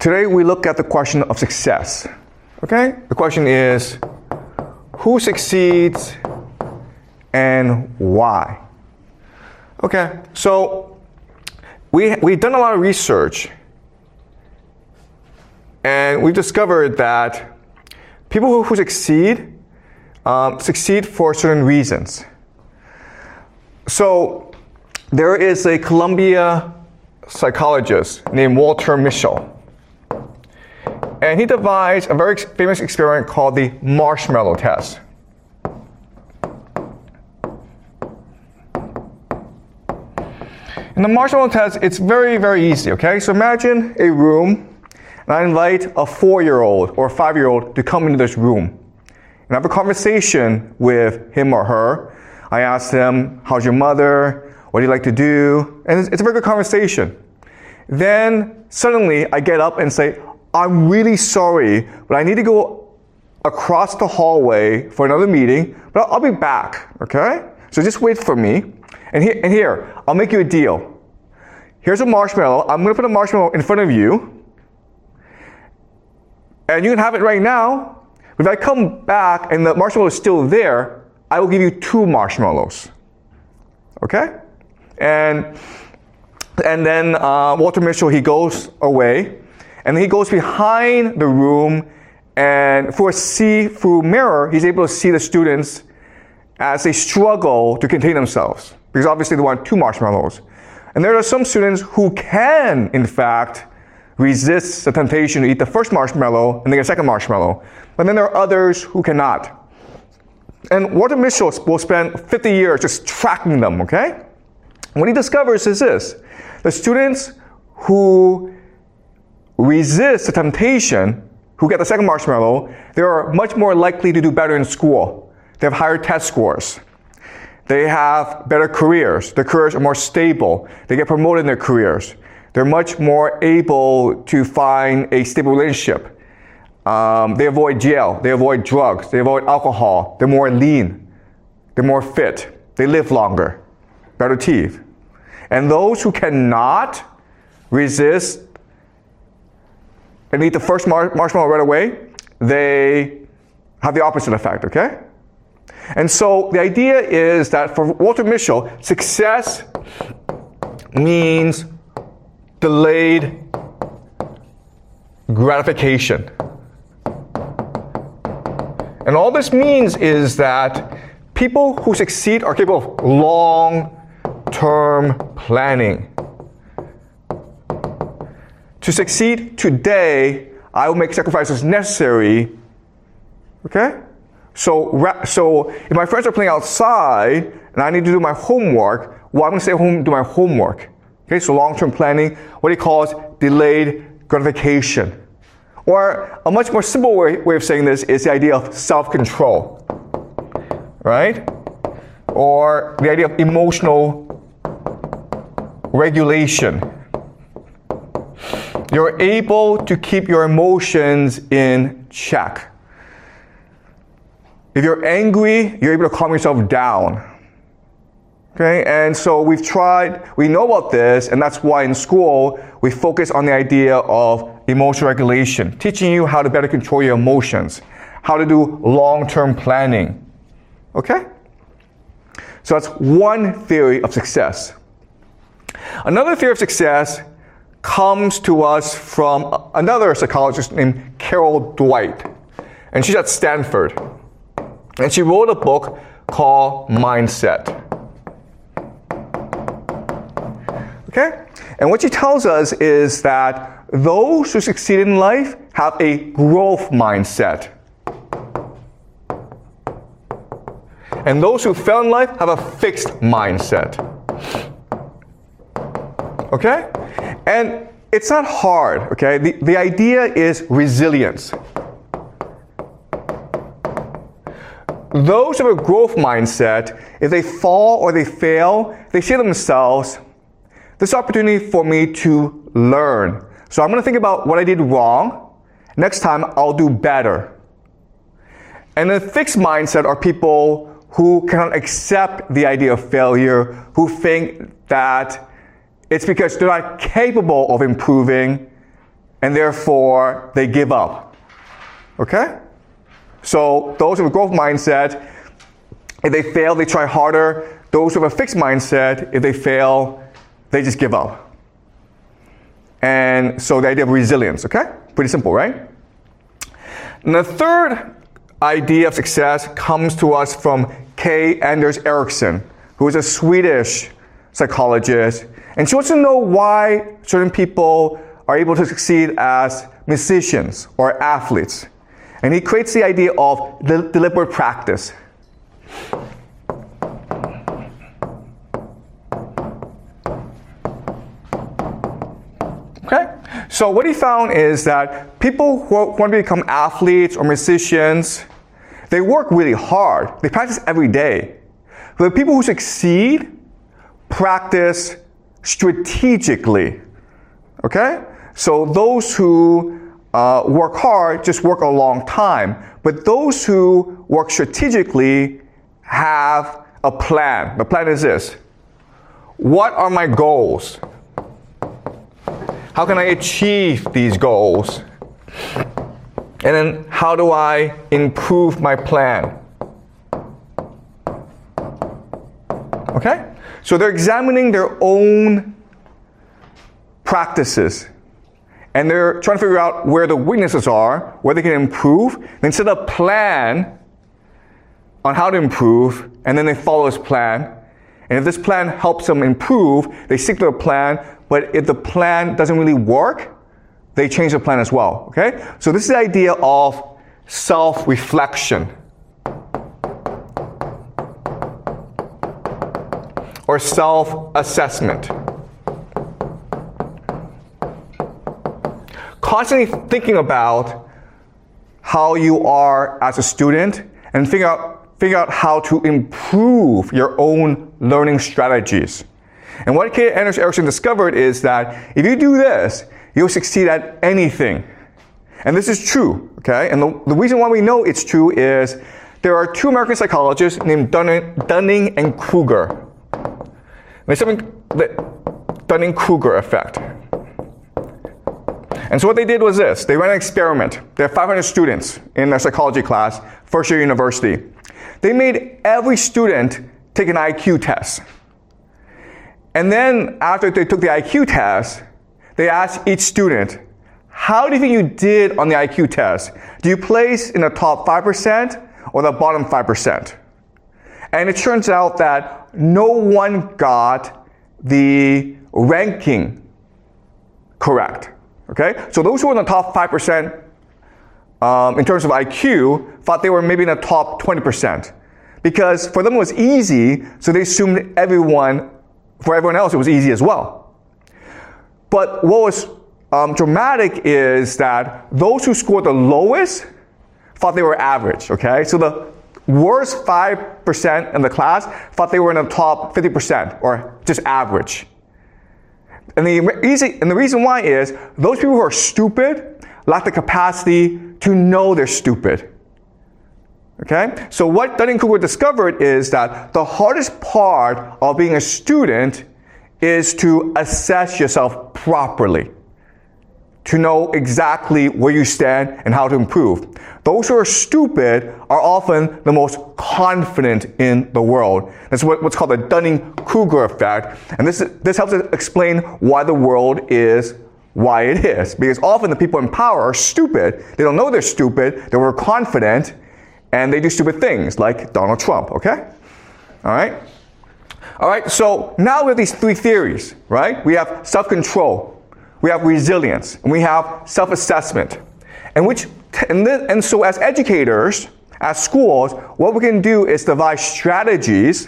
Today we look at the question of success. Okay? The question is, who succeeds and why? Okay, so we've done a lot of research, and we've discovered that people who succeed for certain reasons. So there is a Columbia psychologist named Walter Mischel, and he devised a very famous experiment called the marshmallow test. In the marshmallow test, it's very, very easy, okay? So imagine a room, and I invite a 4-year-old or a 5-year-old to come into this room and have a conversation with him or her. I ask them, how's your mother? What do you like to do? And it's a very good conversation. Then suddenly I get up and say, I'm really sorry, but I need to go across the hallway for another meeting, but I'll be back, okay? So just wait for me. And here, I'll make you a deal. Here's a marshmallow. I'm going to put a marshmallow in front of you. And you can have it right now. But if I come back and the marshmallow is still there, I will give you 2 marshmallows. Okay? And then Walter Mischel, he goes away. And then he goes behind the room. And through a see-through mirror, he's able to see the students as they struggle to contain themselves. Because obviously they want 2 marshmallows. And there are some students who can, in fact, resist the temptation to eat the first marshmallow and then get a second marshmallow. But then there are others who cannot. And Walter Mischel will spend 50 years just tracking them, okay? And what he discovers is this. The students who resist the temptation, who get the second marshmallow, they are much more likely to do better in school. They have higher test scores. They have better careers. Their careers are more stable. They get promoted in their careers. They're much more able to find a stable relationship. They avoid jail. They avoid drugs. They avoid alcohol. They're more lean. They're more fit. They live longer. Better teeth. And those who cannot resist and eat the first marshmallow right away, they have the opposite effect, okay? And so the idea is that for Walter Mischel, success means delayed gratification. And all this means is that people who succeed are capable of long-term planning. To succeed today, I will make sacrifices necessary, okay? So if my friends are playing outside and I need to do my homework, well, I'm going to stay home and do my homework. Okay, so long-term planning, what he calls delayed gratification. Or a much more simple way of saying this is the idea of self-control, right? Or the idea of emotional regulation. You're able to keep your emotions in check. If you're angry, you're able to calm yourself down. Okay, and so we know about this, and that's why in school we focus on the idea of emotional regulation, teaching you how to better control your emotions, how to do long-term planning. Okay? So that's one theory of success. Another theory of success comes to us from another psychologist named Carol Dweck, and she's at Stanford. And she wrote a book called Mindset. Okay? And what she tells us is that those who succeed in life have a growth mindset. And those who fail in life have a fixed mindset. Okay? And it's not hard, okay? The idea is resilience. Those who have a growth mindset, if they fall or they fail, they say to themselves, this is an opportunity for me to learn. So I'm going to think about what I did wrong. Next time, I'll do better. And the fixed mindset are people who cannot accept the idea of failure, who think that it's because they're not capable of improving, and therefore they give up. Okay? So those with a growth mindset, if they fail, they try harder. Those with a fixed mindset, if they fail, they just give up. And so the idea of resilience, okay? Pretty simple, right? And the third idea of success comes to us from K. Anders Ericsson, who is a Swedish psychologist. And she wants to know why certain people are able to succeed as musicians or athletes. And he creates the idea of deliberate practice. Okay? So what he found is that people who want to become athletes or musicians, they work really hard. They practice every day. But the people who succeed practice strategically. Okay? So those who work hard just work a long time. But those who work strategically have a plan. The plan is this. What are my goals? How can I achieve these goals? And then how do I improve my plan? Okay? So they're examining their own practices. And they're trying to figure out where the weaknesses are, where they can improve. Then set a plan on how to improve, and then they follow this plan. And if this plan helps them improve, they stick to the plan. But if the plan doesn't really work, they change the plan as well. Okay? So this is the idea of self-reflection. Or self-assessment. Constantly thinking about how you are as a student and figure out how to improve your own learning strategies. And what K. Anders Ericsson discovered is that if you do this, you'll succeed at anything. And this is true, okay? And the reason why we know it's true is there are two American psychologists named Dunning and Kruger. There's something, the Dunning-Kruger effect. And so what they did was this. They ran an experiment. They had 500 students in their psychology class, first year university. They made every student take an IQ test. And then after they took the IQ test, they asked each student, how do you think you did on the IQ test? Do you place in the top 5% or the bottom 5%? And it turns out that no one got the ranking correct. Okay? So those who were in the top 5% in terms of IQ thought they were maybe in the top 20%. Because for them it was easy, so they assumed for everyone else it was easy as well. But what was dramatic is that those who scored the lowest thought they were average. Okay? So the worst 5% in the class thought they were in the top 50% or just average. And the reason why is those people who are stupid lack the capacity to know they're stupid. Okay? So what Dunning-Kruger discovered is that the hardest part of being a student is to assess yourself properly, to know exactly where you stand and how to improve. Those who are stupid are often the most confident in the world. That's what's called the Dunning-Kruger effect. And this helps us explain why the world is why it is. Because often the people in power are stupid. They don't know they're stupid. They're overconfident. And they do stupid things like Donald Trump. Okay? All right? All right, so now we have these three theories, right? We have self-control. We have resilience, and we have self-assessment. And so as educators, as schools, what we can do is devise strategies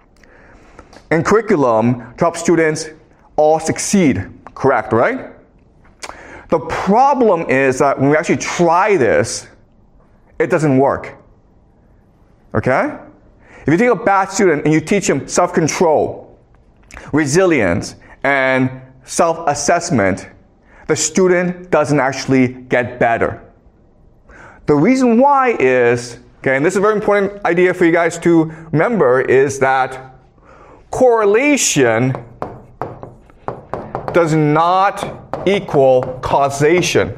and curriculum to help students all succeed. Correct, right? The problem is that when we actually try this, it doesn't work. Okay? If you take a bad student and you teach him self-control, resilience, and self-assessment, the student doesn't actually get better. The reason why is, okay, and this is a very important idea for you guys to remember, is that correlation does not equal causation.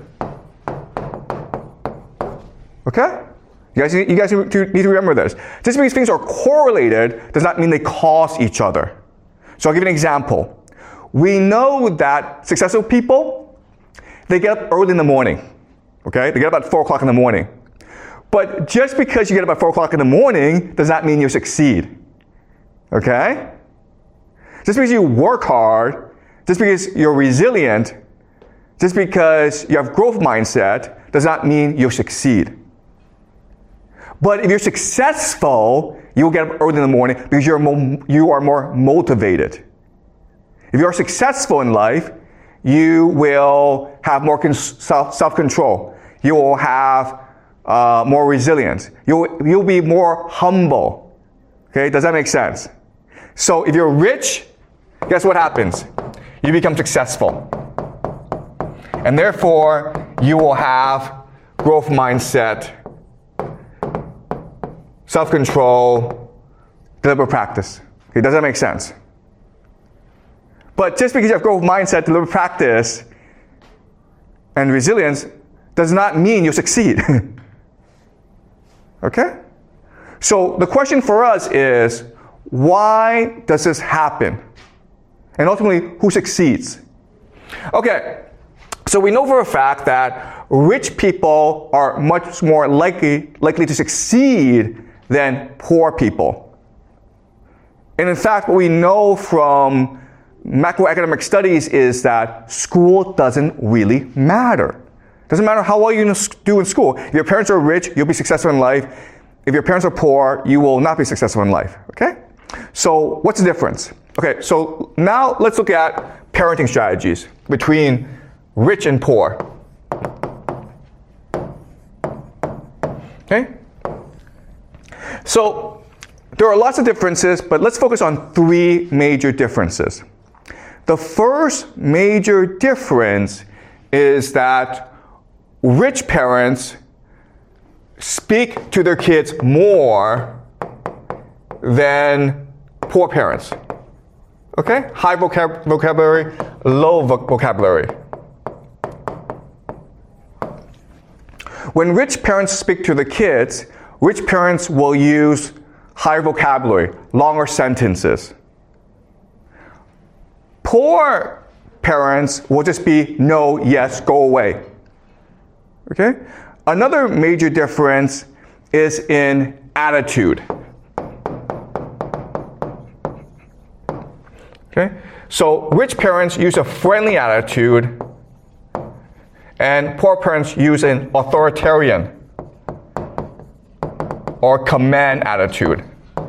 Okay? You guys need to remember this. Just because things are correlated does not mean they cause each other. So I'll give you an example. We know that successful people, they get up early in the morning. Okay? They get up at 4 o'clock in the morning. But just because you get up at 4 o'clock in the morning does not mean you succeed. Okay? Just because you work hard, just because you're resilient, just because you have growth mindset does not mean you'll succeed. But if you're successful, you'll get up early in the morning because you are more motivated. If you're successful in life, you will have more self-control. You will have more resilience. You'll be more humble. Okay, does that make sense? So if you're rich, guess what happens? You become successful. And therefore, you will have growth mindset, self-control, deliberate practice. Okay, does that make sense? But just because you have growth mindset, deliberate practice, and resilience does not mean you'll succeed. Okay? So the question for us is, why does this happen? And ultimately, who succeeds? Okay, so we know for a fact that rich people are much more likely to succeed than poor people. And in fact, what we know from macroeconomic studies is that school doesn't really matter. Doesn't matter how well you do in school. If your parents are rich, you'll be successful in life. If your parents are poor, you will not be successful in life. Okay? So what's the difference? Okay, so now let's look at parenting strategies between rich and poor. Okay? So there are lots of differences, but let's focus on 3 major differences. The first major difference is that rich parents speak to their kids more than poor parents. Okay? High vocabulary, low vocabulary. When rich parents speak to the kids, rich parents will use higher vocabulary, longer sentences. Poor parents will just be no, yes, go away. Okay? Another major difference is in attitude. Okay? So rich parents use a friendly attitude, and poor parents use an authoritarian or command attitude.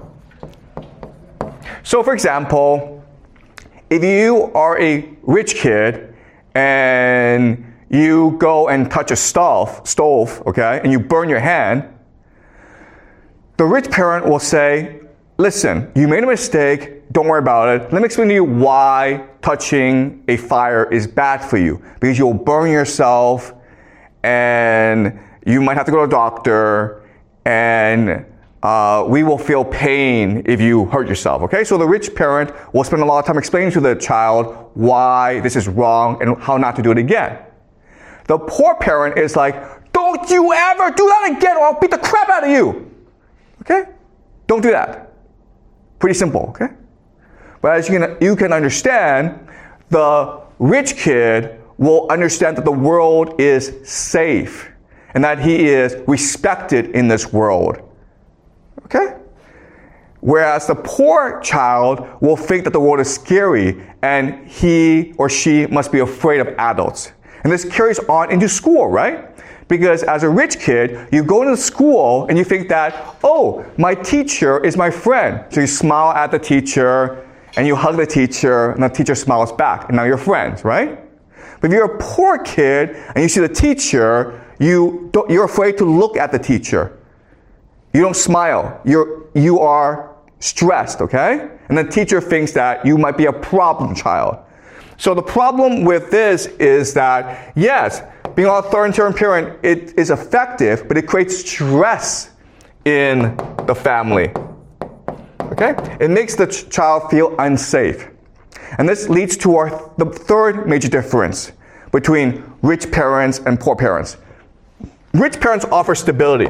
So for example, if you are a rich kid and you go and touch a stove, okay, and you burn your hand, the rich parent will say, listen, you made a mistake, don't worry about it. Let me explain to you why touching a fire is bad for you. Because you'll burn yourself, and you might have to go to a doctor, and we will feel pain if you hurt yourself, okay? So the rich parent will spend a lot of time explaining to the child why this is wrong and how not to do it again. The poor parent is like, don't you ever do that again or I'll beat the crap out of you. Okay? Don't do that. Pretty simple, okay? But as you can understand, the rich kid will understand that the world is safe and that he is respected in this world. Okay? Whereas the poor child will think that the world is scary and he or she must be afraid of adults. And this carries on into school, right? Because as a rich kid, you go into school and you think that, oh, my teacher is my friend. So you smile at the teacher and you hug the teacher and the teacher smiles back and now you're friends, right? But if you're a poor kid and you see the teacher, you're afraid to look at the teacher. You don't smile. You are stressed, okay? And the teacher thinks that you might be a problem child. So the problem with this is that, yes, being an authoritarian parent, it is effective, but it creates stress in the family. Okay? It makes the child feel unsafe. And this leads to the third major difference between rich parents and poor parents. Rich parents offer stability.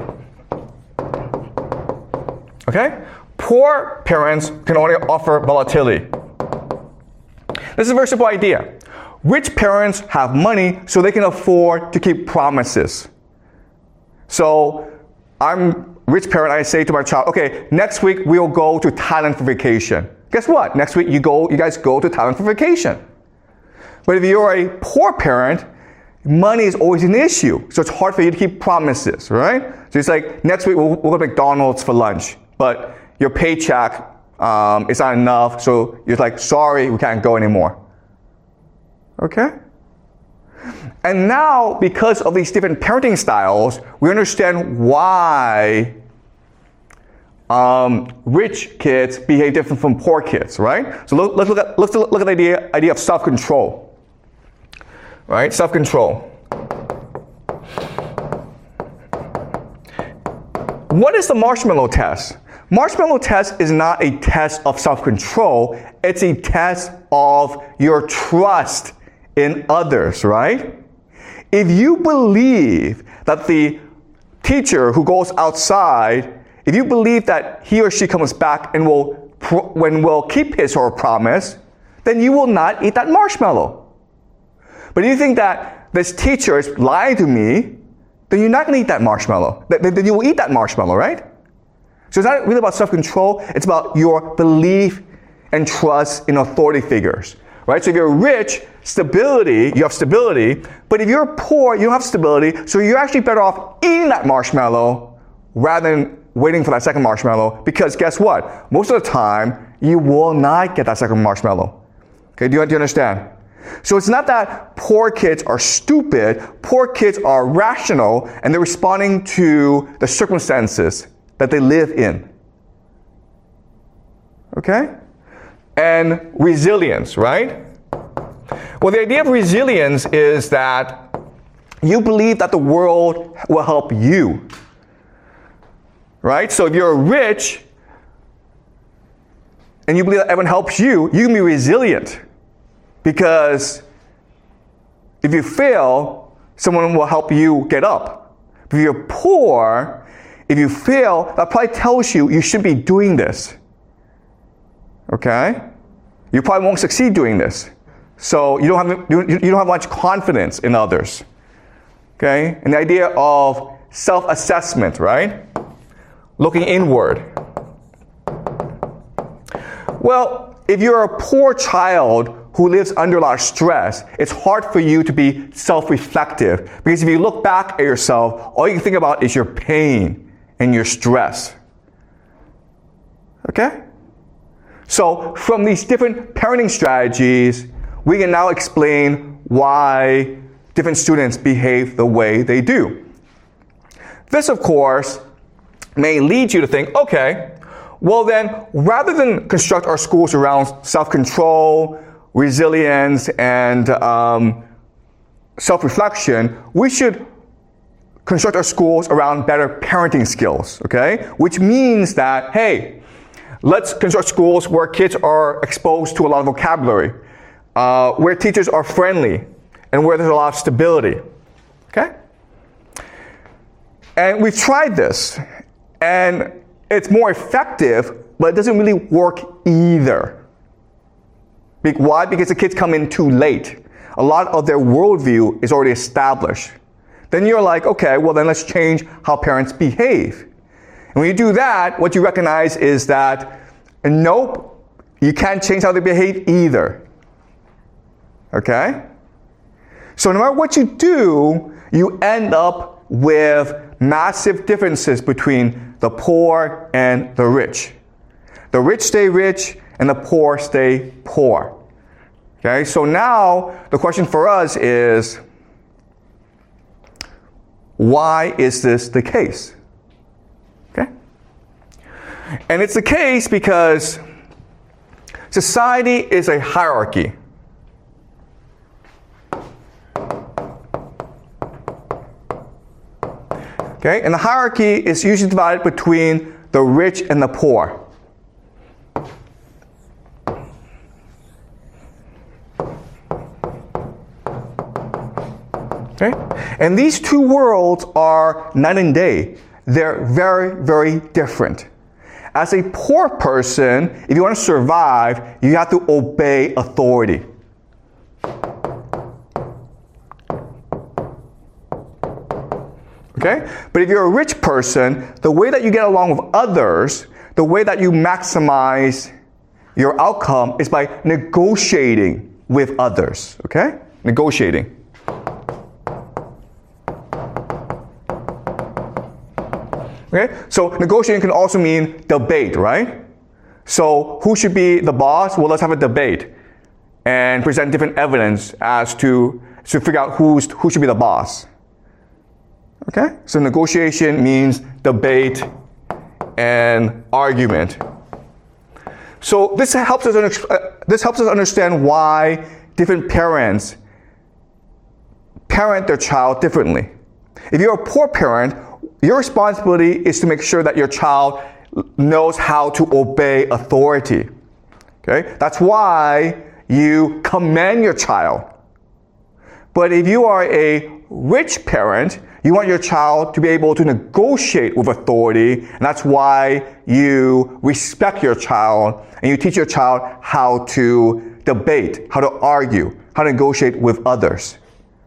Okay? Poor parents can only offer volatility. This is a very simple idea. Rich parents have money so they can afford to keep promises. So I'm a rich parent, I say to my child, okay, next week we'll go to Thailand for vacation. Guess what? Next week you guys go to Thailand for vacation. But if you're a poor parent, money is always an issue. So it's hard for you to keep promises, right? So it's like, next week we'll go to McDonald's for lunch. But your paycheck is not enough. So you're like, sorry, we can't go anymore. Okay? And now, because of these different parenting styles, we understand why rich kids behave different from poor kids, right? So let's look at the idea of self-control. Right? Self-control. What is the marshmallow test? Marshmallow test is not a test of self-control. It's a test of your trust in others, right? If you believe that the teacher who goes outside, if you believe that he or she comes back and will keep his or her promise, then you will not eat that marshmallow. But if you think that this teacher is lying to me, then you're not going to eat that marshmallow. Then you will eat that marshmallow, right? So it's not really about self-control. It's about your belief and trust in authority figures, right? So if you're rich, you have stability. But if you're poor, you don't have stability. So you're actually better off eating that marshmallow rather than waiting for that second marshmallow. Because guess what? Most of the time, you will not get that second marshmallow. Okay, do you understand? So it's not that poor kids are stupid. Poor kids are rational, and they're responding to the circumstances that they live in. Okay? And resilience, right? Well, the idea of resilience is that you believe that the world will help you. Right? So if you're rich and you believe that everyone helps you, you can be resilient. Because if you fail, someone will help you get up. But if you're poor, if you fail, that probably tells you should be doing this. Okay? You probably won't succeed doing this. So you don't have much confidence in others. Okay? And the idea of self-assessment, right? Looking inward. Well, if you're a poor child who lives under a lot of stress, it's hard for you to be self-reflective. Because if you look back at yourself, all you can think about is your pain and your stress. Okay? So from these different parenting strategies, we can now explain why different students behave the way they do. This, of course, may lead you to think, okay, well then, rather than construct our schools around self-control, resilience, and self-reflection, we should construct our schools around better parenting skills, okay? Which means that, hey, let's construct schools where kids are exposed to a lot of vocabulary, where teachers are friendly, and where there's a lot of stability, okay? And we've tried this, and it's more effective, but it doesn't really work either. Why? Because the kids come in too late. A lot of their worldview is already established. Then you're like, okay, well then let's change how parents behave. And when you do that, what you recognize is that, nope, you can't change how they behave either. Okay? So no matter what you do, you end up with massive differences between the poor and the rich. The rich stay rich, and the poor stay poor. Okay, so now the question for us is, why is this the case? Okay? And it's the case because society is a hierarchy. Okay, and the hierarchy is usually divided between the rich and the poor. Okay? And these two worlds are night and day. They're very, very different. As a poor person, if you want to survive, you have to obey authority. Okay? But if you're a rich person, the way that you get along with others, the way that you maximize your outcome is by negotiating with others. Okay? Negotiating. Okay? So negotiating can also mean debate, right? So who should be the boss? Well, let's have a debate and present different evidence as to figure out who should be the boss. Okay? So negotiation means debate and argument. So this helps us understand why different parents parent their child differently. If you're a poor parent, your responsibility is to make sure that your child knows how to obey authority. Okay? That's why you command your child. But if you are a rich parent, you want your child to be able to negotiate with authority, and that's why you respect your child and you teach your child how to debate, how to argue, how to negotiate with others.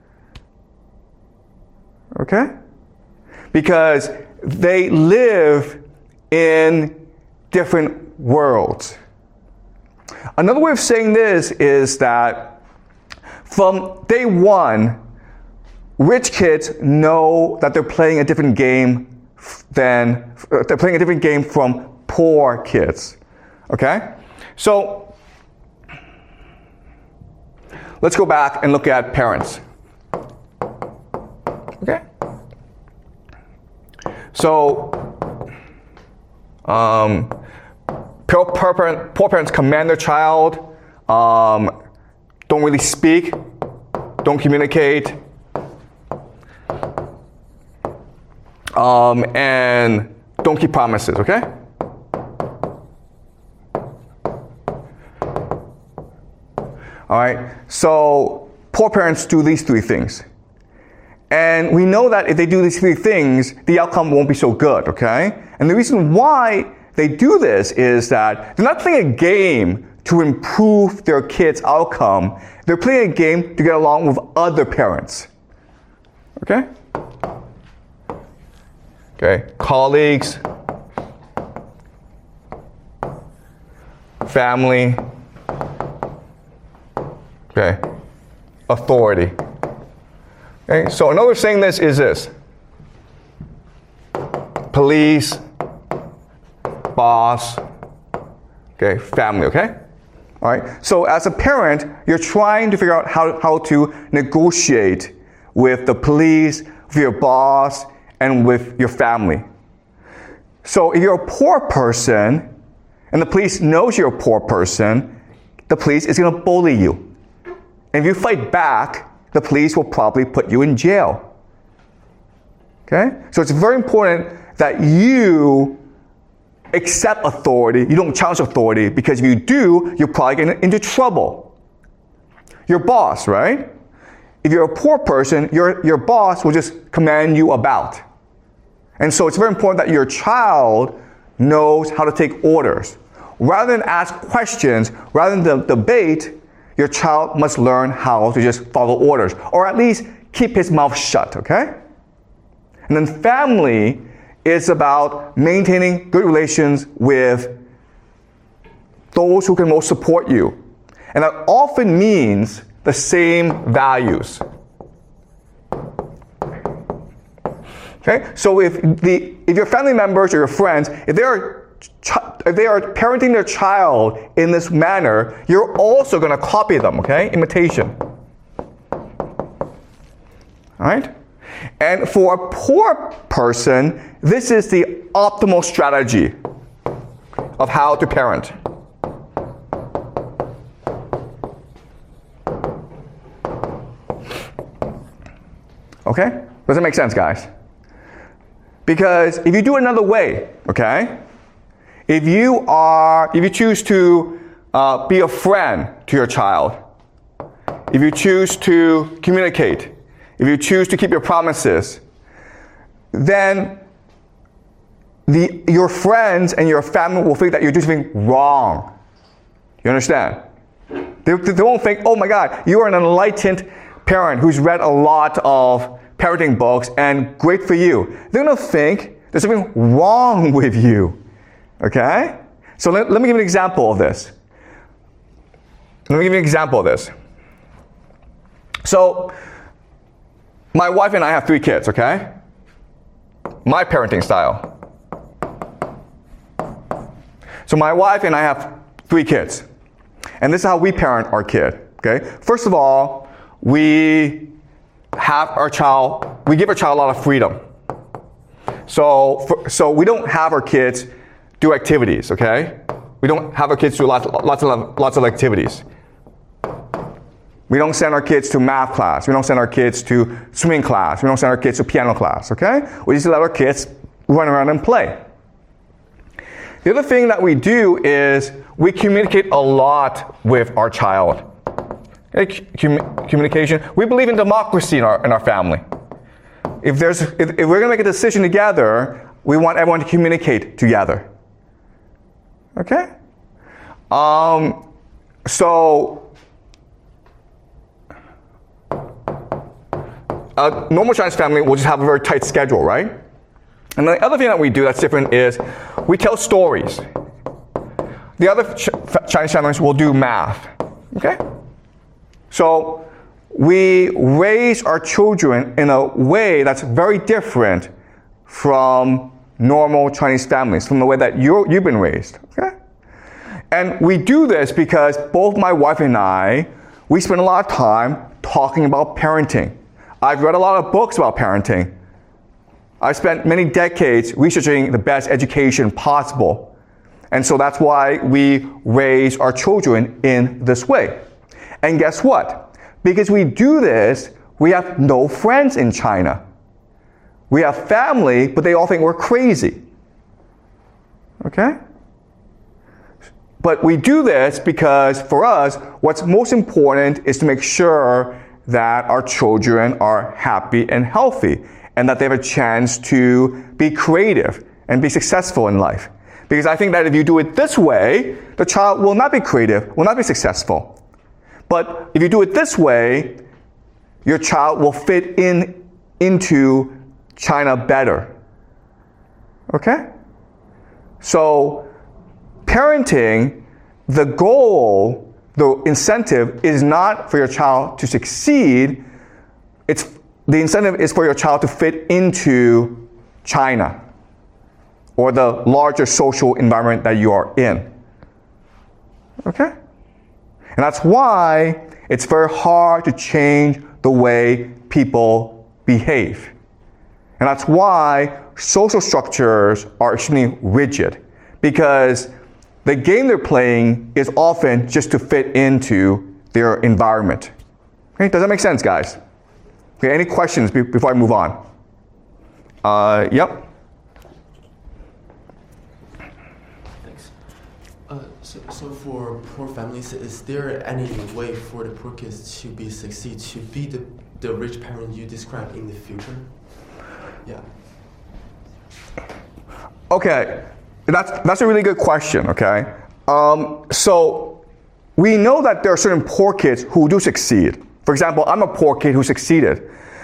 Okay? Because they live in different worlds. Another way of saying this is that from day one, rich kids know that they're playing a different game from poor kids. Okay? So let's go back and look at parents. Okay? So poor parents command their child, don't really speak, don't communicate, and don't keep promises, okay? All right, so poor parents do these three things. And we know that if they do these three things, the outcome won't be so good, okay? And the reason why they do this is that they're not playing a game to improve their kids' outcome. They're playing a game to get along with other parents. Okay? Okay, colleagues, family, okay, authority. Okay, so another way of saying this is this: police, boss, okay, family, okay? All right, so as a parent, you're trying to figure out how to negotiate with the police, with your boss, and with your family. So if you're a poor person, and the police knows you're a poor person, the police is going to bully you. And if you fight back, the police will probably put you in jail. Okay? So it's very important that you accept authority. You don't challenge authority, because if you do, you're probably getting into trouble. Your boss, right? If you're a poor person, your boss will just command you about. And so it's very important that your child knows how to take orders. Rather than ask questions, rather than debate, your child must learn how to just follow orders, or at least keep his mouth shut, okay? And then family is about maintaining good relations with those who can most support you. And that often means the same values. Okay? So if your family members or your friends, if they are parenting their child in this manner, you're also going to copy them, okay? Imitation. All right? And for a poor person, this is the optimal strategy of how to parent. Okay? Does it make sense, guys? Because if you do it another way, okay? If you choose to be a friend to your child, if you choose to communicate, if you choose to keep your promises, then your friends and your family will think that you're doing something wrong. You understand? They won't think, oh my God, you are an enlightened parent who's read a lot of parenting books and great for you. They're going to think there's something wrong with you. Okay? So let me give you an example of this. So, my wife and I have 3 kids, okay? My parenting style. So my wife and I have 3 kids. And this is how we parent our kid, okay? First of all, we give our child a lot of freedom. So we don't have our kids do activities, okay? We don't have our kids do lots of activities. We don't send our kids to math class. We don't send our kids to swimming class. We don't send our kids to piano class, okay? We just let our kids run around and play. The other thing that we do is we communicate a lot with our child. Okay? Communication. We believe in democracy in our family. If we're going to make a decision together, we want everyone to communicate together. Okay? A normal Chinese family will just have a very tight schedule, right? And the other thing that we do that's different is we tell stories. The other Chinese families will do math. Okay? So we raise our children in a way that's very different from normal Chinese families, from the way that you've been raised. Okay? And we do this because both my wife and I, we spend a lot of time talking about parenting. I've read a lot of books about parenting. I've spent many decades researching the best education possible. And so that's why we raise our children in this way. And guess what? Because we do this, we have no friends in China. We have family, but they all think we're crazy. Okay? But we do this because for us, what's most important is to make sure that our children are happy and healthy, and that they have a chance to be creative and be successful in life. Because I think that if you do it this way, the child will not be creative, will not be successful. But if you do it this way, your child will fit into China better. Okay? So, parenting, the goal, the incentive is not for your child to succeed. The incentive is for your child to fit into China or the larger social environment that you are in. Okay? And that's why it's very hard to change the way people behave. And that's why social structures are extremely rigid, because the game they're playing is often just to fit into their environment. Okay, does that make sense, guys? Okay, any questions before I move on? Yep. Thanks. So for poor families, is there any way for the poor kids to succeed, to be the rich parent you described in the future? Yeah. Okay, that's a really good question, okay? So we know that there are certain poor kids who do succeed. For example, I'm a poor kid who succeeded.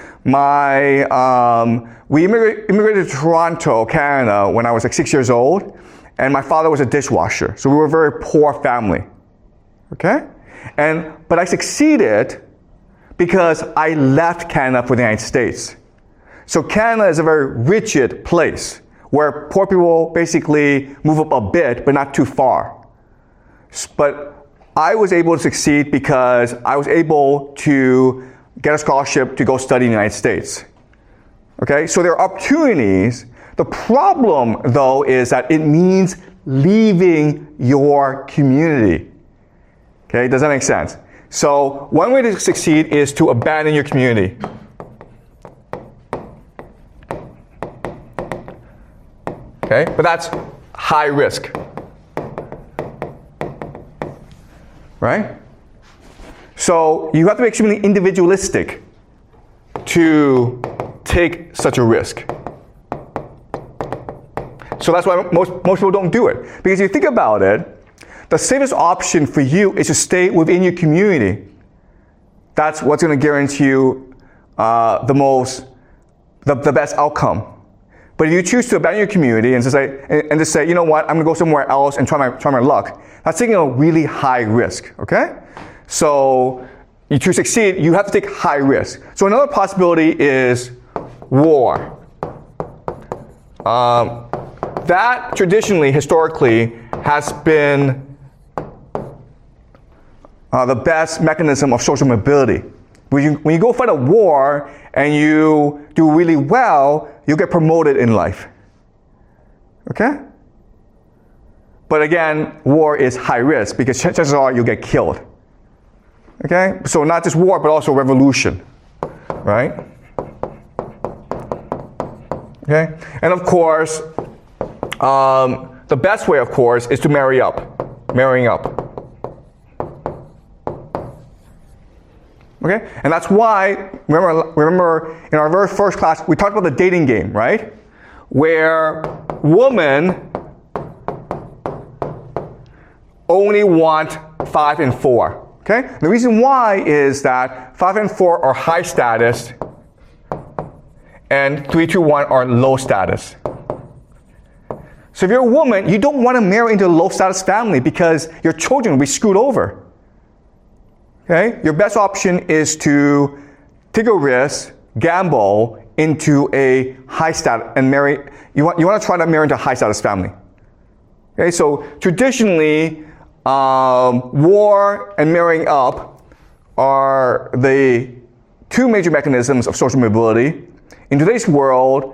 We immigrated to Toronto, Canada when I was like 6 years old, and my father was a dishwasher. So we were a very poor family, okay? But I succeeded because I left Canada for the United States. So Canada is a very rigid place where poor people basically move up a bit, but not too far. But I was able to succeed because I was able to get a scholarship to go study in the United States. Okay, so there are opportunities. The problem, though, is that it means leaving your community. Okay, does that make sense? So one way to succeed is to abandon your community. Okay, but that's high risk. Right? So you have to be extremely individualistic to take such a risk. So that's why most people don't do it. Because if you think about it, the safest option for you is to stay within your community. That's what's going to guarantee you the best outcome. But if you choose to abandon your community and just say, you know what, I'm going to go somewhere else and try my luck, that's taking a really high risk, okay? So to succeed, you have to take high risk. So another possibility is war. That traditionally, historically, has been the best mechanism of social mobility. When you go fight a war and you do really well, you get promoted in life. Okay? But again, war is high risk because chances are you'll get killed. Okay? So not just war, but also revolution. Right? Okay? And of course, the best way, of course, is to marrying up. Okay? And that's why, remember in our very first class, we talked about the dating game, right? Where women only want 5 and 4. Okay? The reason why is that 5 and 4 are high status and 3, 2, 1 are low status. So if you're a woman, you don't want to marry into a low status family because your children will be screwed over. Okay? Your best option is to take a risk, gamble into a high status and marry. You want to try to marry into a high status family. Okay? So traditionally, war and marrying up are the two major mechanisms of social mobility. In today's world,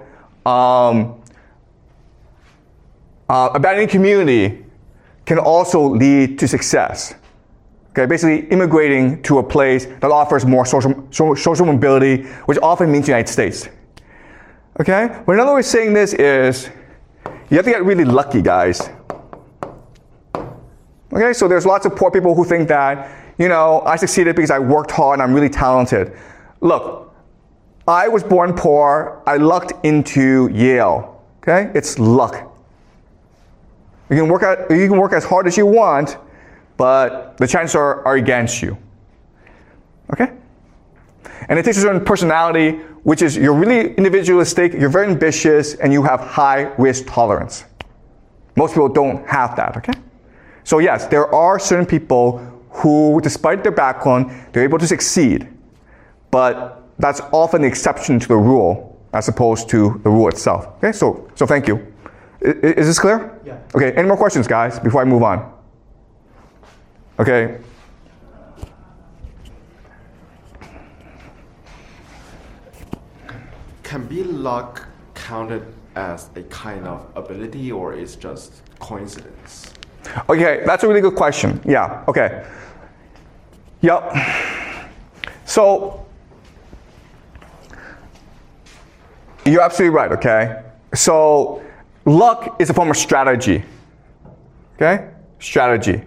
abandoning community can also lead to success. Okay, basically immigrating to a place that offers more social mobility, which often means the United States. Okay, but another way of saying this is you have to get really lucky, guys. Okay, so there's lots of poor people who think that, you know, I succeeded because I worked hard and I'm really talented. Look, I was born poor. I lucked into Yale. Okay, it's luck. You can work as hard as you want, but the chances are against you. Okay? And it takes a certain personality, which is you're really individualistic, you're very ambitious, and you have high risk tolerance. Most people don't have that, okay? So yes, there are certain people who, despite their background, they're able to succeed. But that's often the exception to the rule, as opposed to the rule itself. Okay, so thank you. Is this clear? Yeah. Okay, any more questions, guys, before I move on? Okay. Can be luck counted as a kind of ability, or is just coincidence? Okay, that's a really good question. Yeah, okay. Yep. So, you're absolutely right, okay? So, luck is a form of strategy. Okay? Strategy.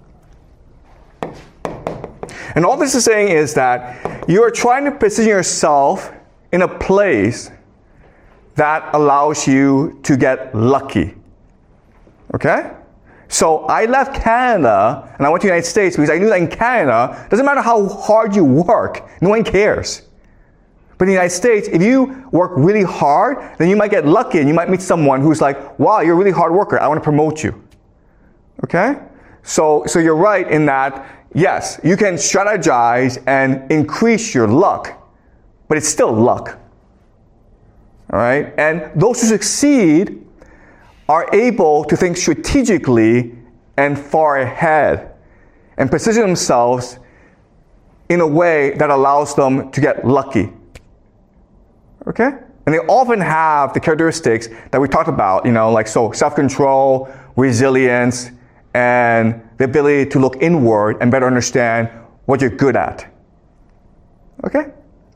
And all this is saying is that you are trying to position yourself in a place that allows you to get lucky. Okay? So I left Canada and I went to the United States because I knew that in Canada, it doesn't matter how hard you work, no one cares. But in the United States, if you work really hard, then you might get lucky and you might meet someone who's like, wow, you're a really hard worker, I want to promote you. Okay? So you're right in that, yes, you can strategize and increase your luck, but it's still luck. All right? And those who succeed are able to think strategically and far ahead and position themselves in a way that allows them to get lucky. Okay? And they often have the characteristics that we talked about, like self-control, resilience, and the ability to look inward and better understand what you're good at. Okay?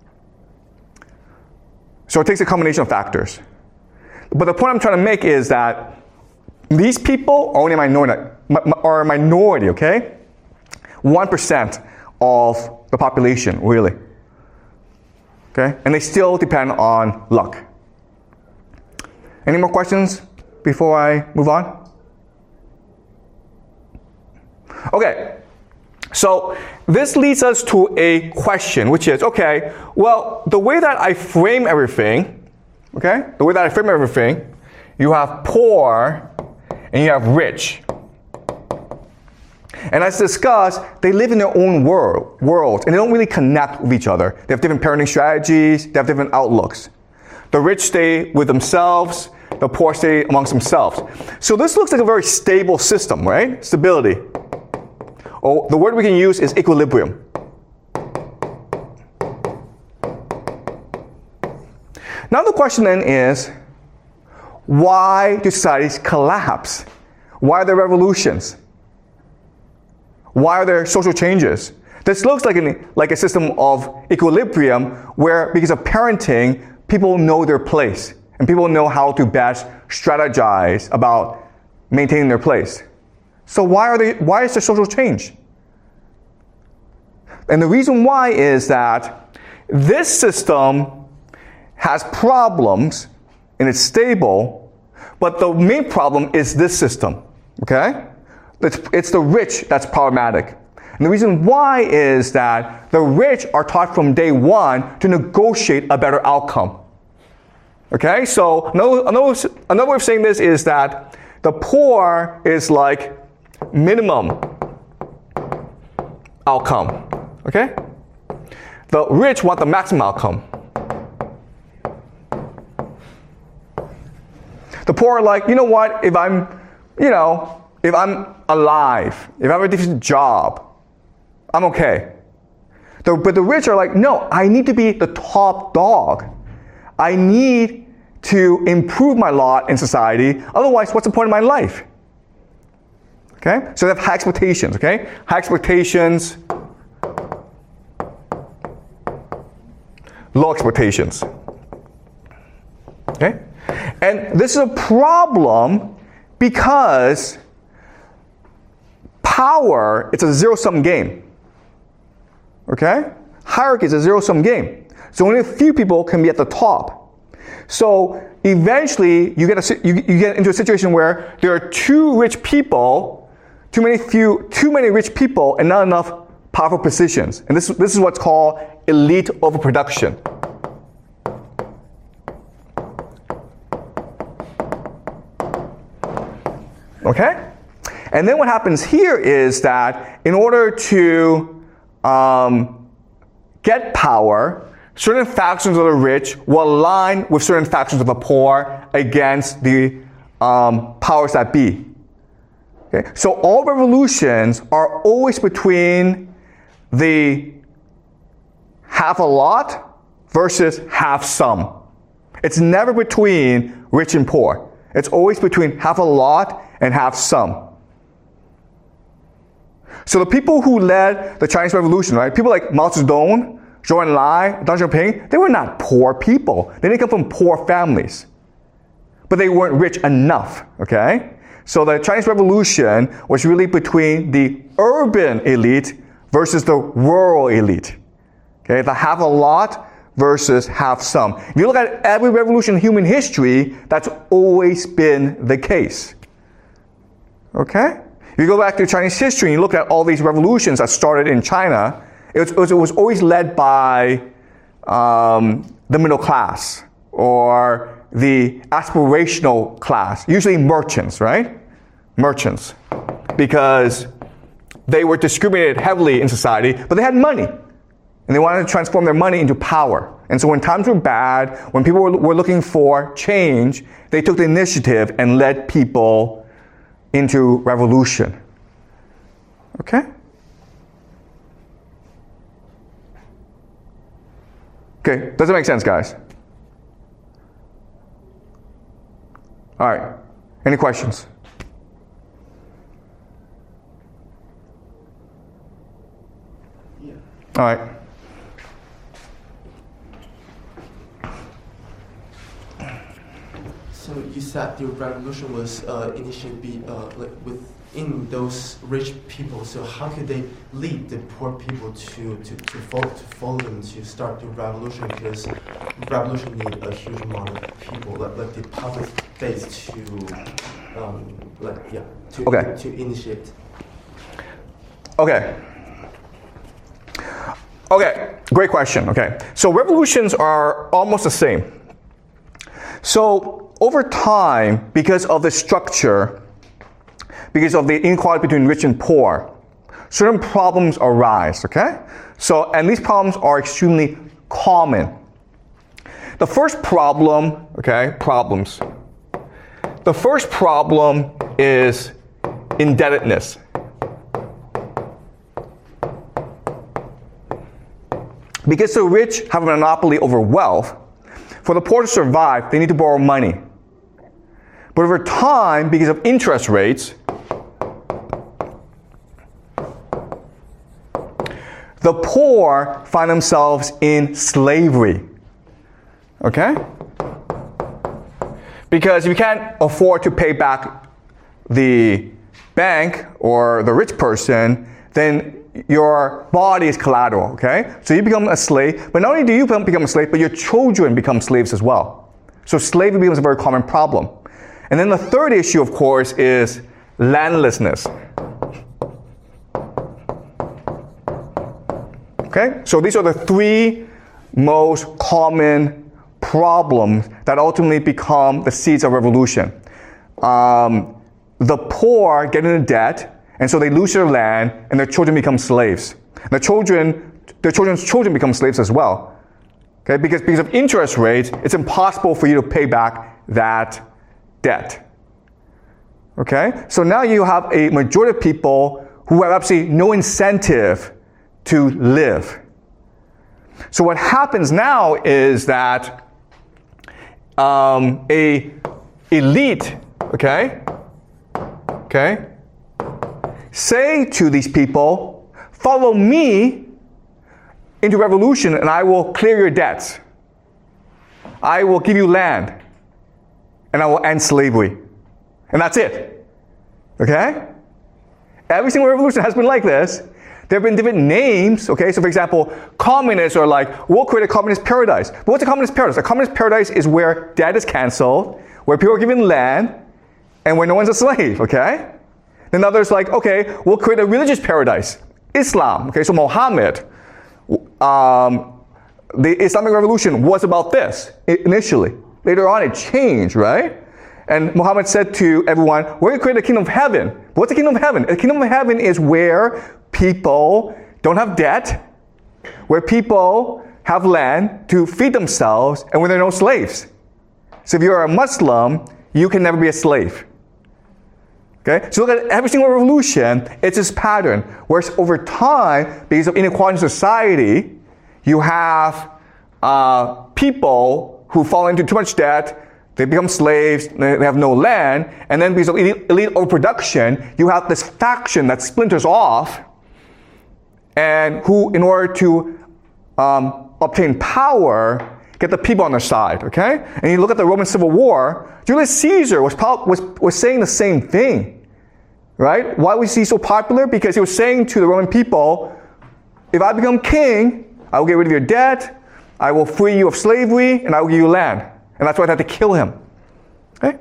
So it takes a combination of factors. But the point I'm trying to make is that these people are only a minority, okay? 1% of the population, really. Okay? And they still depend on luck. Any more questions before I move on? Okay. So this leads us to a question, which is, okay, well, the way that I frame everything, you have poor and you have rich. And as discussed, they live in their own worlds, and they don't really connect with each other. They have different parenting strategies, they have different outlooks. The rich stay with themselves, the poor stay amongst themselves. So this looks like a very stable system, right? Stability. Or the word we can use is equilibrium. Now the question then is, why do societies collapse? Why are there revolutions? Why are there social changes? This looks like a system of equilibrium where, because of parenting, people know their place and people know how to best strategize about maintaining their place. So why is there social change? And the reason why is that this system has problems and it's stable, but the main problem is this system, okay? It's the rich that's problematic. And the reason why is that the rich are taught from day one to negotiate a better outcome. Okay, so another way of saying this is that the poor is like minimum outcome. Okay? The rich want the maximum outcome. The poor are like, you know what, if I'm alive, if I have a decent job, I'm okay. But the rich are like, no, I need to be the top dog. I need to improve my lot in society. Otherwise, what's the point of my life? Okay? So they have high expectations, okay? High expectations, low expectations. Okay? And this is a problem because power, it's a zero-sum game. Okay? Hierarchy is a zero-sum game. So only a few people can be at the top. So eventually you get into a situation where there are too many rich people and not enough powerful positions. And this is what's called elite overproduction. Okay? And then what happens here is that in order to get power, certain factions of the rich will align with certain factions of the poor against the powers that be. Okay? So all revolutions are always between the half a lot versus half some. It's never between rich and poor. It's always between half a lot and half some. So the people who led the Chinese Revolution, right? People like Mao Zedong, Zhou Enlai, Deng Xiaoping, they were not poor people. They didn't come from poor families. But they weren't rich enough, okay? So the Chinese Revolution was really between the urban elite versus the rural elite. Okay, the half a lot versus half some. If you look at every revolution in human history, that's always been the case. Okay? If you go back to Chinese history and you look at all these revolutions that started in China, it was always led by the middle class or the aspirational class, usually merchants, right? Merchants. Because they were discriminated heavily in society, but they had money. And they wanted to transform their money into power. And so when times were bad, when people were looking for change, they took the initiative and led people into revolution. Okay? Okay, does it make sense, guys? All right. Any questions? Yeah. All right. So you said your revolution was initially with in those rich people. So how could they lead the poor people to follow them to start the revolution? Because revolution needs a huge amount of people, like the public base to initiate. Okay. Okay, great question. Okay, so revolutions are almost the same. So over time, because of the structure, because of the inequality between rich and poor, certain problems arise, okay? So, and these problems are extremely common. The first problem, okay, problems. The first problem is indebtedness. Because the rich have a monopoly over wealth, for the poor to survive, they need to borrow money. But over time, because of interest rates, the poor find themselves in slavery. Okay? Because if you can't afford to pay back the bank or the rich person, then your body is collateral, okay? So you become a slave, but not only do you become a slave, but your children become slaves as well. So slavery becomes a very common problem. And then the third issue, of course, is landlessness. Okay? So these are the three most common problems that ultimately become the seeds of revolution. The poor get into debt, and so they lose their land, and their children become slaves. Their children's children become slaves as well. Okay? Because of interest rates, it's impossible for you to pay back that debt. Okay? So now you have a majority of people who have absolutely no incentive to live. So what happens now is that a elite, okay, say to these people, follow me into revolution and I will clear your debts. I will give you land and I will end slavery. And that's it. Okay? Every single revolution has been like this. There have been different names, okay? So for example, communists are like, we'll create a communist paradise. But what's a communist paradise? A communist paradise is where debt is canceled, where people are given land, and where no one's a slave, okay? Then others like, okay, we'll create a religious paradise. Islam, okay? So Muhammad, the Islamic Revolution was about this initially. Later on it changed, right? And Muhammad said to everyone, we're going to create a kingdom of heaven. But what's the kingdom of heaven? The kingdom of heaven is where people don't have debt, where people have land to feed themselves, and where there are no slaves. So if you're a Muslim, you can never be a slave. Okay? So look at every single revolution, it's this pattern. Whereas over time, because of inequality in society, you have people who fall into too much debt, they become slaves, they have no land, and then because of elite overproduction, you have this faction that splinters off, and who, in order to obtain power, get the people on their side, okay? And you look at the Roman Civil War, Julius Caesar was saying the same thing, right? Why was he so popular? Because he was saying to the Roman people, if I become king, I will get rid of your debt, I will free you of slavery, and I will give you land. And that's why they had to kill him. Okay?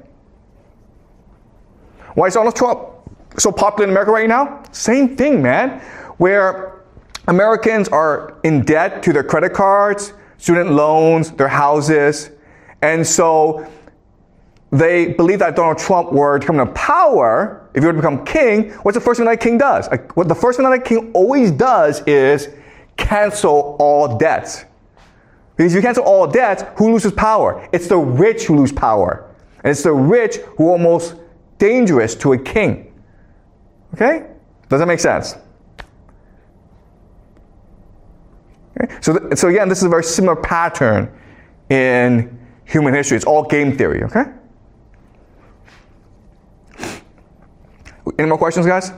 Why is Donald Trump so popular in America right now? Same thing, man. Where Americans are in debt to their credit cards, student loans, their houses. And so they believe that Donald Trump were to come to power, if he were to become king, what's the first thing that king does? What the first thing that king always does is cancel all debts. Because if you cancel all debts, who loses power? It's the rich who lose power. And it's the rich who are almost dangerous to a king. Okay? Does that make sense? Okay? So again, this is a very similar pattern in human history. It's all game theory, okay? Any more questions, guys?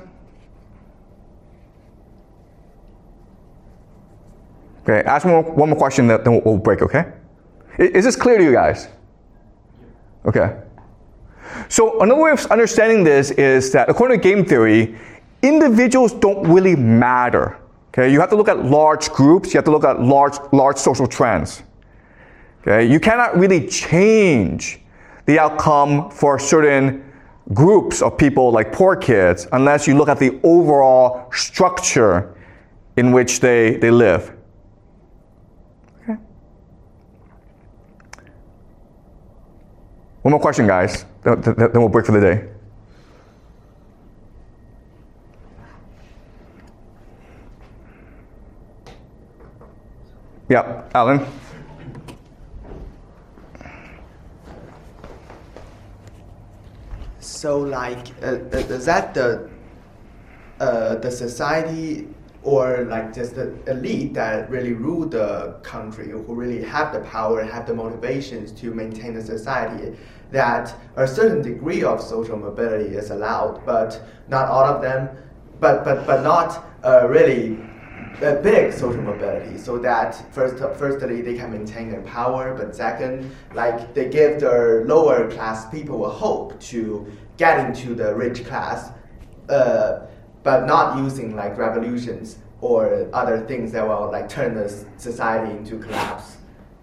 Okay, ask one more question, then we'll break, okay? Is this clear to you guys? Okay. So another way of understanding this is that according to game theory, individuals don't really matter. Okay, you have to look at large groups, you have to look at large social trends. Okay, you cannot really change the outcome for certain groups of people like poor kids unless you look at the overall structure in which they live. Okay. One more question, guys, then we'll break for the day. Yeah, Alan? So, like, is that the society or like just the elite that really rule the country, who really have the power, have the motivations to maintain the society, that a certain degree of social mobility is allowed, but not all of them, but not really a big social mobility, so that firstly they can maintain their power, but second, like they give their lower class people a hope to get into the rich class, but not using like revolutions or other things that will like turn the society into collapse.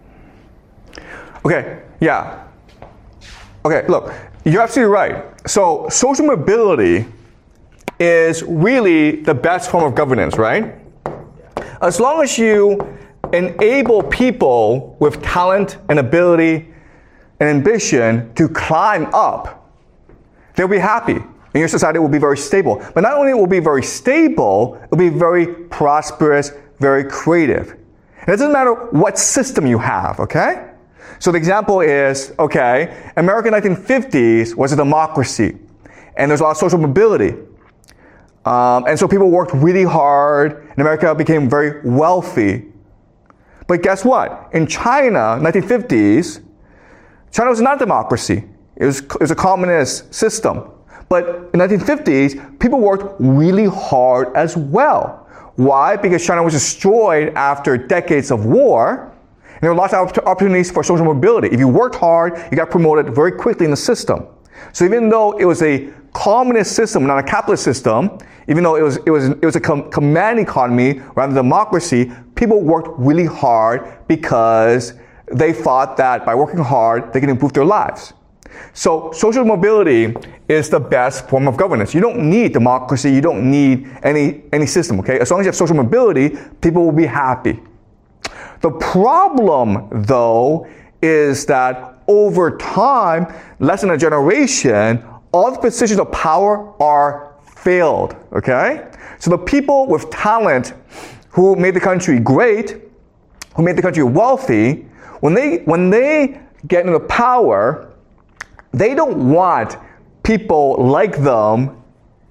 Okay, yeah. Okay, look, you're absolutely right. So social mobility is really the best form of governance, right? As long as you enable people with talent and ability and ambition to climb up, they'll be happy. And your society will be very stable. But not only will it be very stable, it will be very prosperous, very creative. And it doesn't matter what system you have, okay? So the example is, okay, America in the 1950s was a democracy. And there's a lot of social mobility. And so people worked really hard, and America became very wealthy. But guess what? In China, 1950s, China was not a democracy. It was a communist system. But in the 1950s, people worked really hard as well. Why? Because China was destroyed after decades of war, and there were lots of opportunities for social mobility. If you worked hard, you got promoted very quickly in the system. So even though it was a communist system, not a capitalist system, even though it was a command economy rather than democracy, people worked really hard because they thought that by working hard, they can improve their lives. So social mobility is the best form of governance. You don't need democracy, you don't need any system, okay? As long as you have social mobility, people will be happy. The problem, though, is that over time, less than a generation, all the positions of power are failed, okay? So the people with talent who made the country great, who made the country wealthy, when they get into power, they don't want people like them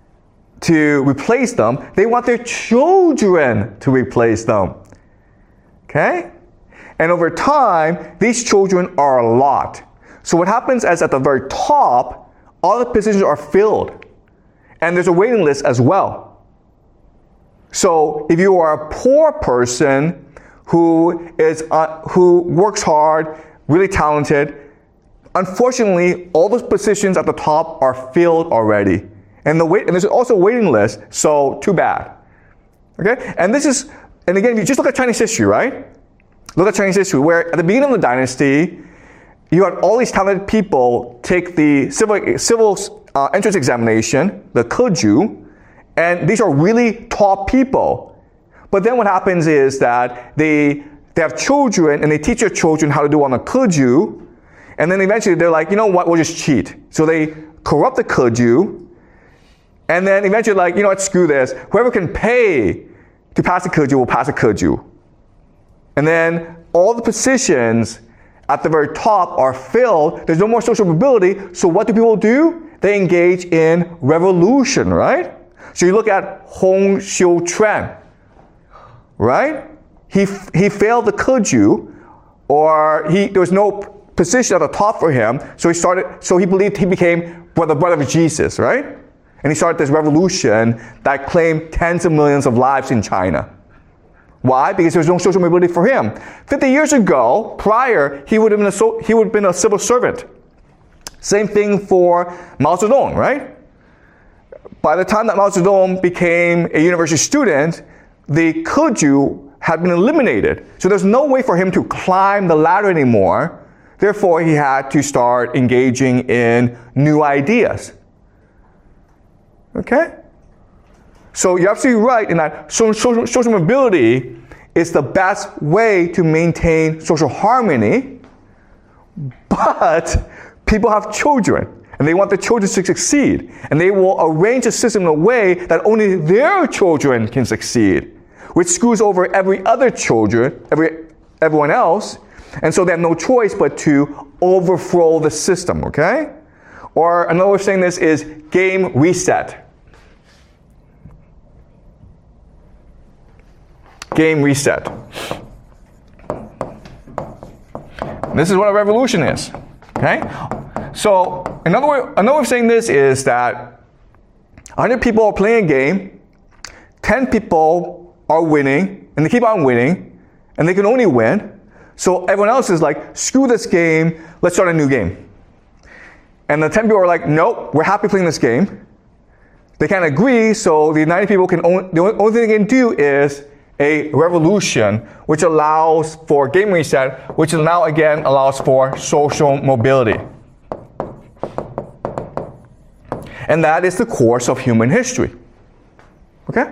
to replace them. They want their children to replace them. Okay? And over time, these children are a lot. So what happens is at the very top, all the positions are filled. And there's a waiting list as well. So if you are a poor person who works hard, really talented, unfortunately, all those positions at the top are filled already. And there's also a waiting list, so too bad. Okay? And again, if you just look at Chinese history, right? Look at Chinese history, where at the beginning of the dynasty, you had all these talented people take the civil entrance examination, the Keju, and these are really top people. But then what happens is that they have children, and they teach their children how to do on the Keju, and then eventually they're like, you know what, we'll just cheat. So they corrupt the Keju, and then eventually like, you know what, screw this. Whoever can pay to pass the Keju will pass the Keju. And then all the positions at the very top are filled. There's no more social mobility. So what do people do? They engage in revolution, right? So you look at Hong Xiuquan, right? He failed the Keju, or there was no position at the top for him. So he believed he became the brother of Jesus, right? And he started this revolution that claimed tens of millions of lives in China. Why? Because there was no social mobility for him. 50 years ago, prior, he would have been a civil servant. Same thing for Mao Zedong, right? By the time that Mao Zedong became a university student, the Keju had been eliminated. So there's no way for him to climb the ladder anymore. Therefore, he had to start engaging in new ideas. Okay? So you're absolutely right in that social mobility is the best way to maintain social harmony, but people have children, and they want their children to succeed, and they will arrange a system in a way that only their children can succeed, which screws over every other children, everyone else, and so they have no choice but to overthrow the system, okay? Or another way of saying this is game reset. Game reset. This is what a revolution is, okay? So another way of saying this is that 100 people are playing a game, 10 people are winning, and they keep on winning, and they can only win. So everyone else is like, screw this game, let's start a new game. And the 10 people are like, nope, we're happy playing this game. They can't agree, so the 90 people the only thing they can do is a revolution, which allows for game reset, which now again allows for social mobility. And that is the course of human history. Okay?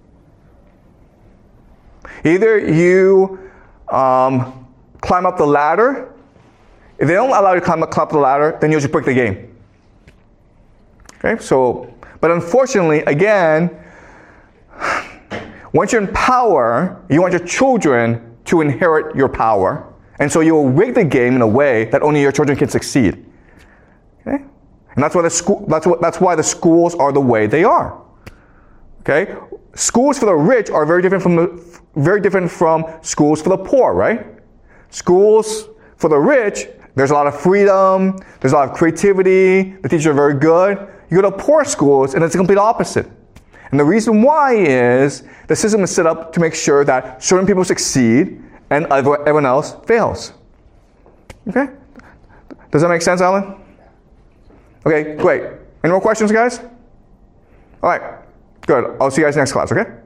Either you climb up the ladder. If they don't allow you to climb up the ladder, then you just break the game. Okay? So, but unfortunately, again, once you're in power, you want your children to inherit your power. And so you will rig the game in a way that only your children can succeed. Okay? And that's why the schools are the way they are. Okay? Schools for the rich are very different from schools for the poor, right? Schools for the rich, there's a lot of freedom, there's a lot of creativity, the teachers are very good. You go to poor schools and it's the complete opposite. And the reason why is the system is set up to make sure that certain people succeed and everyone else fails. Okay? Does that make sense, Alan? Okay, great. Any more questions, guys? All right, good. I'll see you guys next class, okay?